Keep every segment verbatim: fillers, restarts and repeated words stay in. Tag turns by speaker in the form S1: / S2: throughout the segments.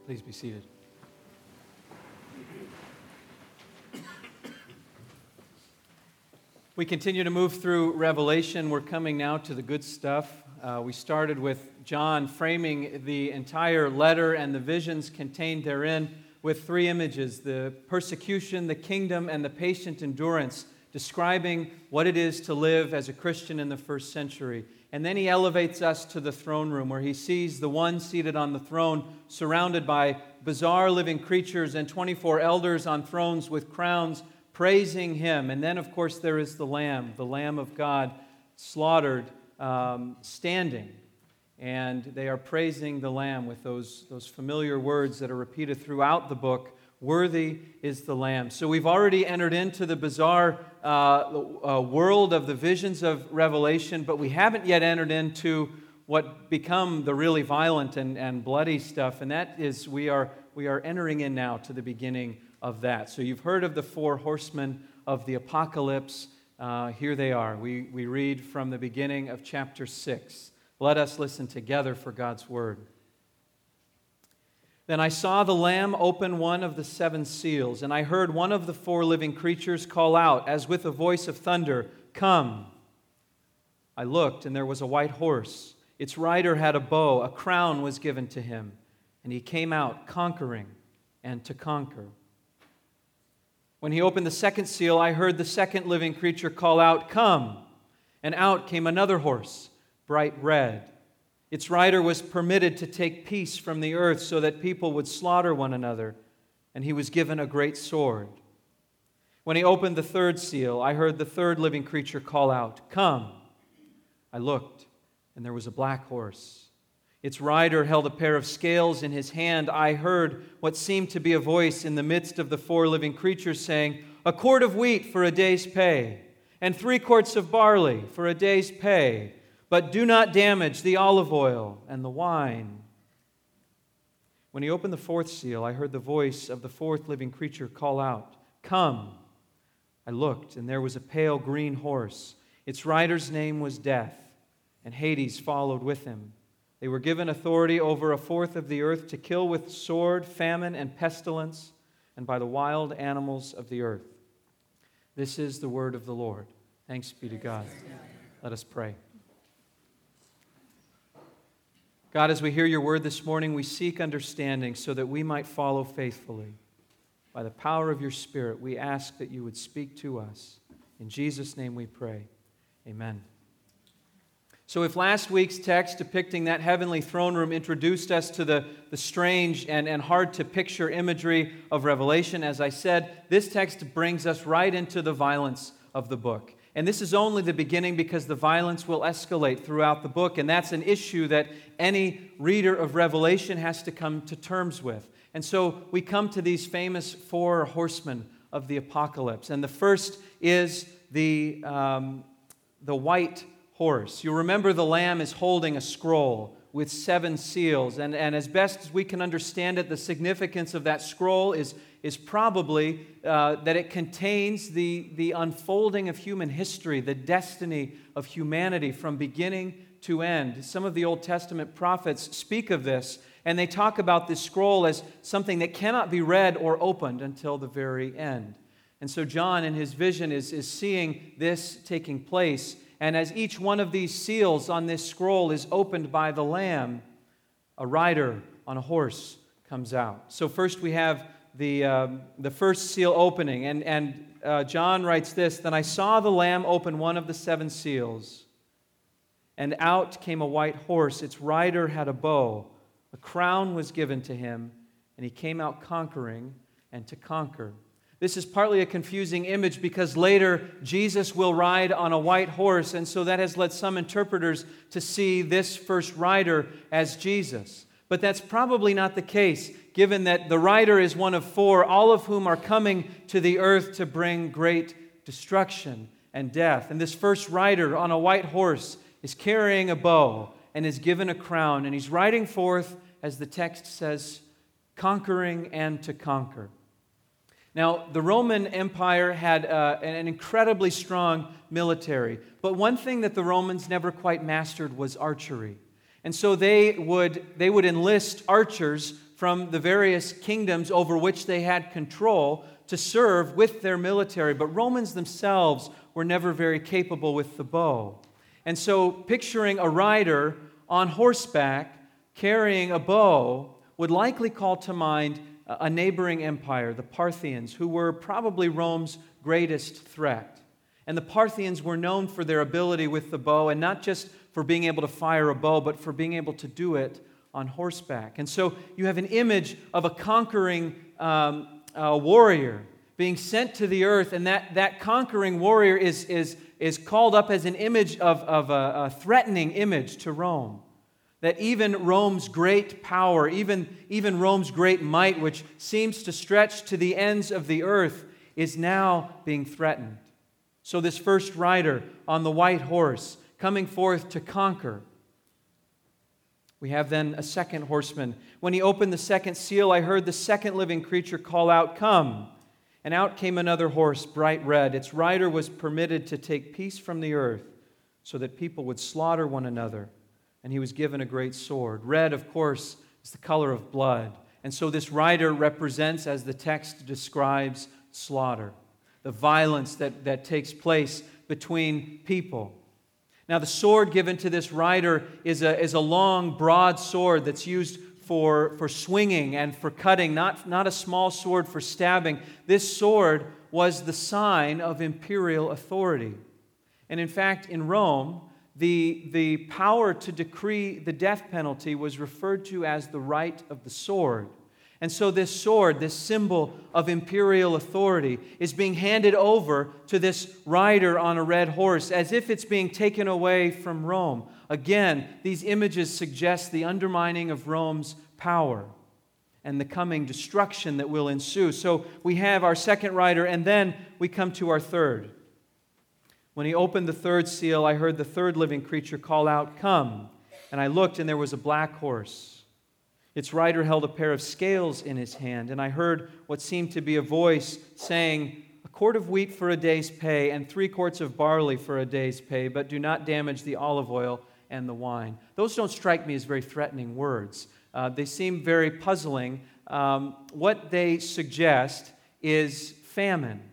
S1: Please be seated. We continue to move through Revelation. We're coming now to the good stuff. Uh, we started with John framing the entire letter and the visions contained therein with three images: the persecution, the kingdom, and the patient endurance, describing what it is to live as a Christian in the first century. And then he elevates us to the throne room, where he sees the one seated on the throne, surrounded by bizarre living creatures and twenty-four elders on thrones with crowns, praising him. And then, of course, there is the Lamb, the Lamb of God, slaughtered, um, standing. And they are praising the Lamb with those, those familiar words that are repeated throughout the book: "Worthy is the Lamb." So we've already entered into the bizarre uh, uh, world of the visions of Revelation, but we haven't yet entered into what become the really violent and, and bloody stuff, and that is we are we are entering in now to the beginning of that. So you've heard of the four horsemen of the apocalypse. Uh, here they are. We, we read from the beginning of chapter six. Let us listen together for God's word. "Then I saw the Lamb open one of the seven seals, and I heard one of the four living creatures call out, as with a voice of thunder, 'Come!' I looked, and there was a white horse. Its rider had a bow. A crown was given to him, and he came out conquering and to conquer. When he opened the second seal, I heard the second living creature call out, 'Come!' And out came another horse, bright red. Its rider was permitted to take peace from the earth so that people would slaughter one another, and he was given a great sword. When he opened the third seal, I heard the third living creature call out, 'Come!' I looked, and there was a black horse. Its rider held a pair of scales in his hand. I heard what seemed to be a voice in the midst of the four living creatures saying, 'A quart of wheat for a day's pay, and three quarts of barley for a day's pay. But do not damage the olive oil and the wine.' When he opened the fourth seal, I heard the voice of the fourth living creature call out, 'Come!' I looked, and there was a pale green horse. Its rider's name was Death, and Hades followed with him. They were given authority over a fourth of the earth to kill with sword, famine, and pestilence, and by the wild animals of the earth." This is the word of the Lord. Thanks be to God. Let us pray. God, as we hear your word this morning, we seek understanding so that we might follow faithfully. By the power of your Spirit, we ask that you would speak to us. In Jesus' name we pray. Amen. So if last week's text depicting that heavenly throne room introduced us to the, the strange and, and hard-to-picture imagery of Revelation, as I said, this text brings us right into the violence of the book. And this is only the beginning, because the violence will escalate throughout the book, and that's an issue that any reader of Revelation has to come to terms with. And so we come to these famous four horsemen of the apocalypse. And the first is the, um, the white horse. You remember the Lamb is holding a scroll with seven seals. And, and as best as we can understand it, the significance of that scroll is, is probably uh, that it contains the, the unfolding of human history, the destiny of humanity from beginning to end. Some of the Old Testament prophets speak of this, and they talk about this scroll as something that cannot be read or opened until the very end. And so John, in his vision, is, is seeing this taking place. And as each one of these seals on this scroll is opened by the Lamb, a rider on a horse comes out. So first we have the, um, the first seal opening. And, and uh, John writes this, "Then I saw the Lamb open one of the seven seals, and out came a white horse. Its rider had a bow. A crown was given to him, and he came out conquering and to conquer." This is partly a confusing image because later Jesus will ride on a white horse, and so that has led some interpreters to see this first rider as Jesus. But that's probably not the case, given that the rider is one of four, all of whom are coming to the earth to bring great destruction and death. And this first rider on a white horse is carrying a bow and is given a crown, and he's riding forth, as the text says, conquering and to conquer. Now, the Roman Empire had uh, an incredibly strong military, but one thing that the Romans never quite mastered was archery. And so they would, they would enlist archers from the various kingdoms over which they had control to serve with their military. But Romans themselves were never very capable with the bow. And so picturing a rider on horseback carrying a bow would likely call to mind a neighboring empire, the Parthians, who were probably Rome's greatest threat. And the Parthians were known for their ability with the bow, and not just for being able to fire a bow, but for being able to do it on horseback. And so you have an image of a conquering um, uh, warrior being sent to the earth, and that, that conquering warrior is, is, is called up as an image of, of a, a threatening image to Rome. That even Rome's great power, even, even Rome's great might, which seems to stretch to the ends of the earth, is now being threatened. So this first rider on the white horse, coming forth to conquer. We have then a second horseman. When he opened the second seal, I heard the second living creature call out, "Come!" And out came another horse, bright red. Its rider was permitted to take peace from the earth, so that people would slaughter one another. And he was given a great sword. Red, of course, is the color of blood. And so this rider represents, as the text describes, slaughter, the violence that, that takes place between people. Now, the sword given to this rider is a, is a long, broad sword that's used for, for swinging and for cutting, not, not a small sword for stabbing. This sword was the sign of imperial authority. And in fact, in Rome, The, the power to decree the death penalty was referred to as the right of the sword. And so this sword, this symbol of imperial authority, is being handed over to this rider on a red horse as if it's being taken away from Rome. Again, these images suggest the undermining of Rome's power and the coming destruction that will ensue. So we have our second rider, and then we come to our third. When he opened the third seal, I heard the third living creature call out, "Come!" And I looked, and there was a black horse. Its rider held a pair of scales in his hand, and I heard what seemed to be a voice saying, "A quart of wheat for a day's pay, and three quarts of barley for a day's pay, but do not damage the olive oil and the wine." Those don't strike me as very threatening words. Uh, they seem very puzzling. Um, what they suggest is famine.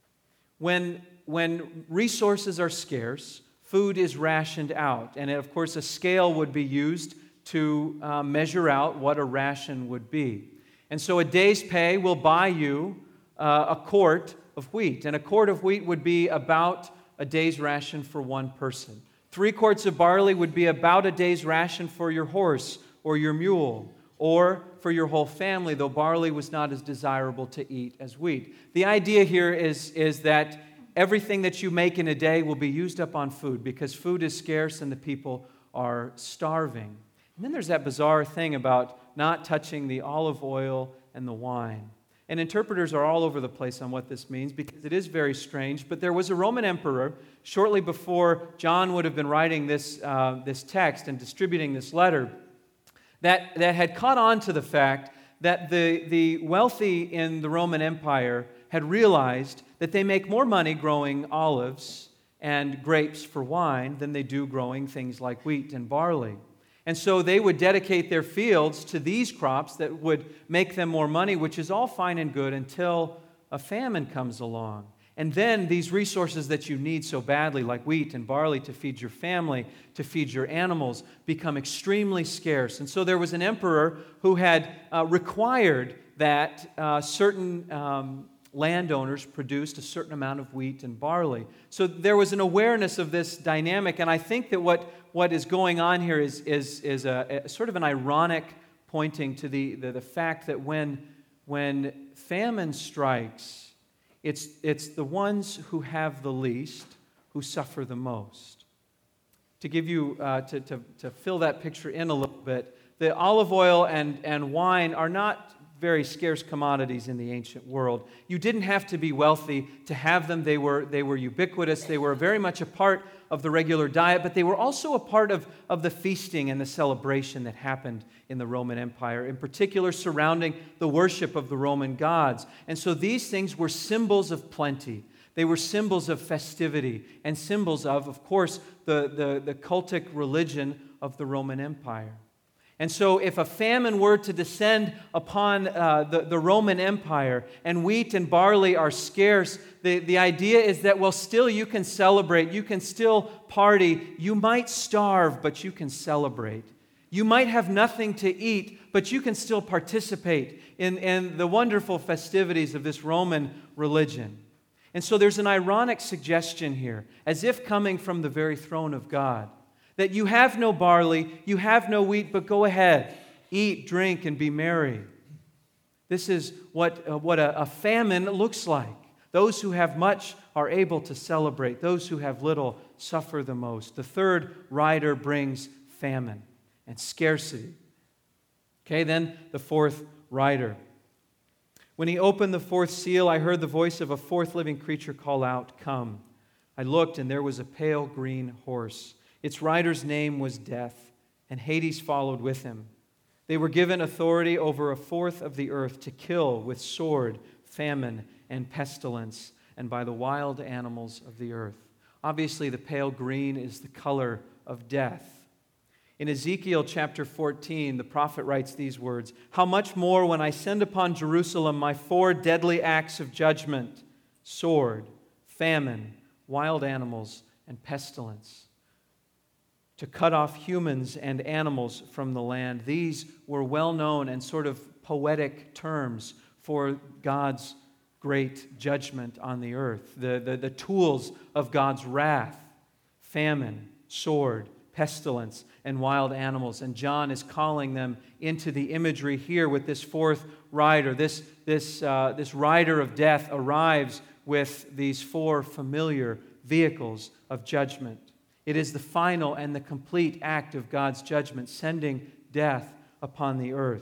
S1: When When resources are scarce, food is rationed out. And of course, a scale would be used to uh, measure out what a ration would be. And so a day's pay will buy you uh, a quart of wheat. And a quart of wheat would be about a day's ration for one person. Three quarts of barley would be about a day's ration for your horse or your mule, or for your whole family, though barley was not as desirable to eat as wheat. The idea here is, is that everything that you make in a day will be used up on food because food is scarce and the people are starving. And then there's that bizarre thing about not touching the olive oil and the wine. And interpreters are all over the place on what this means because it is very strange. But there was a Roman emperor shortly before John would have been writing this, uh, this text and distributing this letter that, that had caught on to the fact that the, the wealthy in the Roman Empire had realized that they make more money growing olives and grapes for wine than they do growing things like wheat and barley. And so they would dedicate their fields to these crops that would make them more money, which is all fine and good until a famine comes along. And then these resources that you need so badly, like wheat and barley to feed your family, to feed your animals, become extremely scarce. And so there was an emperor who had uh, required that uh, certain um, landowners produced a certain amount of wheat and barley. So there was an awareness of this dynamic, and I think that what, what is going on here is, is, is a, a sort of an ironic pointing to the, the, the fact that when, when famine strikes, it's, it's the ones who have the least who suffer the most. To give you, uh, to, to, to fill that picture in a little bit, the olive oil and, and wine are not very scarce commodities in the ancient world. You didn't have to be wealthy to have them. They were, they were ubiquitous. They were very much a part of the regular diet, but they were also a part of, of the feasting and the celebration that happened in the Roman Empire, in particular surrounding the worship of the Roman gods. And so these things were symbols of plenty. They were symbols of festivity and symbols of, of course, the, the, the cultic religion of the Roman Empire. And so if a famine were to descend upon uh, the, the Roman Empire and wheat and barley are scarce, the, the idea is that, well, still you can celebrate, you can still party. You might starve, but you can celebrate. You might have nothing to eat, but you can still participate in, in the wonderful festivities of this Roman religion. And so there's an ironic suggestion here, as if coming from the very throne of God, that you have no barley, you have no wheat, but go ahead, eat, drink, and be merry. This is what, uh, what a, a famine looks like. Those who have much are able to celebrate. Those who have little suffer the most. The third rider brings famine and scarcity. Okay, then the fourth rider. When he opened the fourth seal, I heard the voice of a fourth living creature call out, "Come." I looked, and there was a pale green horse. Its rider's name was Death, and Hades followed with him. They were given authority over a fourth of the earth to kill with sword, famine, and pestilence, and by the wild animals of the earth. Obviously, the pale green is the color of death. In Ezekiel chapter fourteen, the prophet writes these words, "How much more when I send upon Jerusalem my four deadly acts of judgment, sword, famine, wild animals, and pestilence, to cut off humans and animals from the land." These were well-known and sort of poetic terms for God's great judgment on the earth, the, the, the tools of God's wrath: famine, sword, pestilence, and wild animals. And John is calling them into the imagery here with this fourth rider. This, this, uh, this rider of death arrives with these four familiar vehicles of judgment. It is the final and the complete act of God's judgment, sending death upon the earth.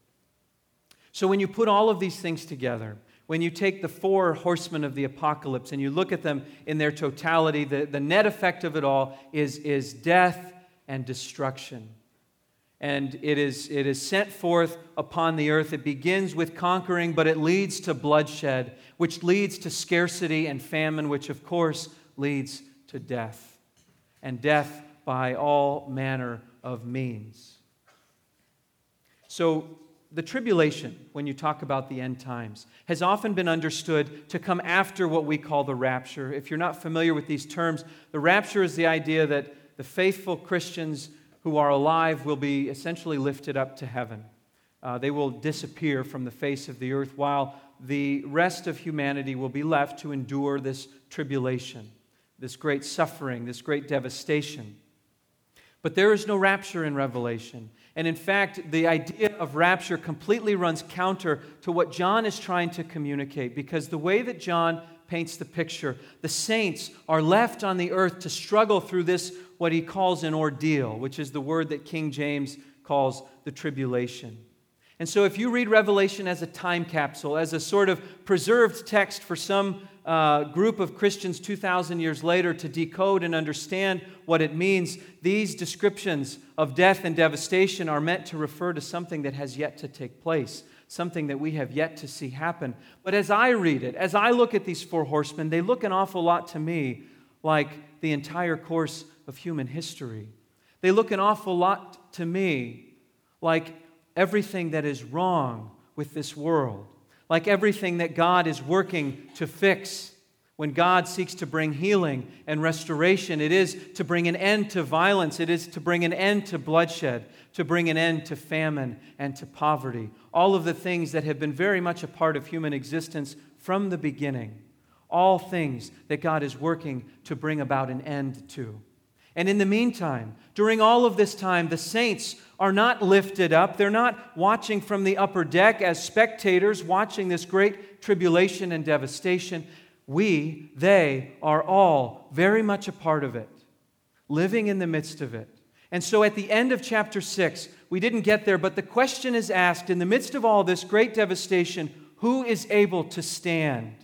S1: So when you put all of these things together, when you take the four horsemen of the apocalypse and you look at them in their totality, the, the net effect of it all is, is death and destruction. And it is, it is sent forth upon the earth. It begins with conquering, but it leads to bloodshed, which leads to scarcity and famine, which of course leads to death. And death by all manner of means. So, the tribulation, when you talk about the end times, has often been understood to come after what we call the rapture. If you're not familiar with these terms, the rapture is the idea that the faithful Christians who are alive will be essentially lifted up to heaven. Uh, they will disappear from the face of the earth, while the rest of humanity will be left to endure this tribulation, this great suffering, this great devastation. But there is no rapture in Revelation. And in fact, the idea of rapture completely runs counter to what John is trying to communicate, because the way that John paints the picture, the saints are left on the earth to struggle through this, what he calls an ordeal, which is the word that King James calls the tribulation. And so if you read Revelation as a time capsule, as a sort of preserved text for some uh, group of Christians two thousand years later to decode and understand what it means, these descriptions of death and devastation are meant to refer to something that has yet to take place, something that we have yet to see happen. But as I read it, as I look at these four horsemen, they look an awful lot to me like the entire course of human history. They look an awful lot to me like everything that is wrong with this world, like everything that God is working to fix. When God seeks to bring healing and restoration, it is to bring an end to violence, it is to bring an end to bloodshed, to bring an end to famine and to poverty. All of the things that have been very much a part of human existence from the beginning. All things that God is working to bring about an end to. And in the meantime, during all of this time, the saints are not lifted up. They're not watching from the upper deck as spectators, watching this great tribulation and devastation. We, they, are all very much a part of it, living in the midst of it. And so at the end of chapter six, we didn't get there, but the question is asked, in the midst of all this great devastation, who is able to stand?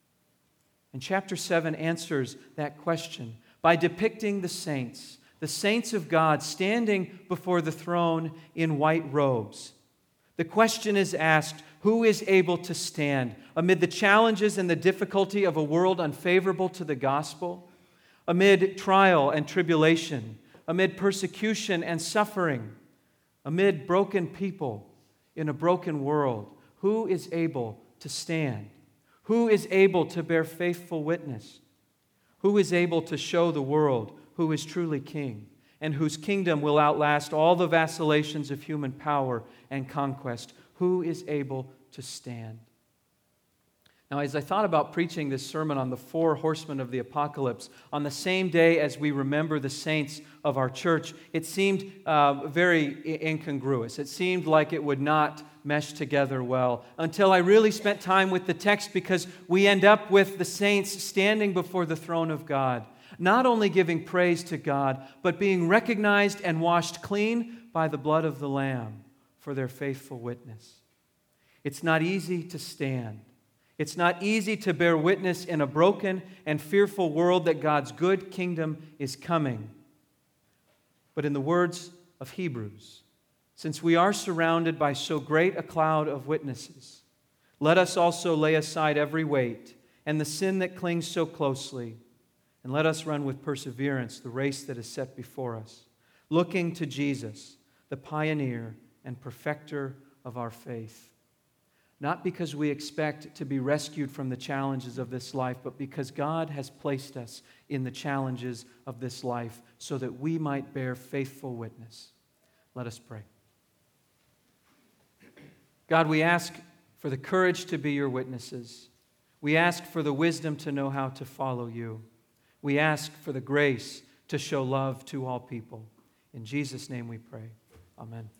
S1: And chapter seven answers that question by depicting the saints, the saints of God standing before the throne in white robes. The question is asked, who is able to stand amid the challenges and the difficulty of a world unfavorable to the gospel, amid trial and tribulation, amid persecution and suffering, amid broken people in a broken world, who is able to stand? Who is able to bear faithful witness? Who is able to show the world who is truly king and whose kingdom will outlast all the vacillations of human power and conquest? Who is able to stand? Now, as I thought about preaching this sermon on the four horsemen of the apocalypse, on the same day as we remember the saints of our church, it seemed uh, very incongruous. It seemed like it would not mesh together well until I really spent time with the text, because we end up with the saints standing before the throne of God, not only giving praise to God, but being recognized and washed clean by the blood of the Lamb for their faithful witness. It's not easy to stand. It's not easy to bear witness in a broken and fearful world that God's good kingdom is coming. But in the words of Hebrews, since we are surrounded by so great a cloud of witnesses, let us also lay aside every weight and the sin that clings so closely, and let us run with perseverance the race that is set before us, looking to Jesus, the pioneer and perfecter of our faith. Not because we expect to be rescued from the challenges of this life, but because God has placed us in the challenges of this life so that we might bear faithful witness. Let us pray. God, we ask for the courage to be your witnesses. We ask for the wisdom to know how to follow you. We ask for the grace to show love to all people. In Jesus' name we pray. Amen.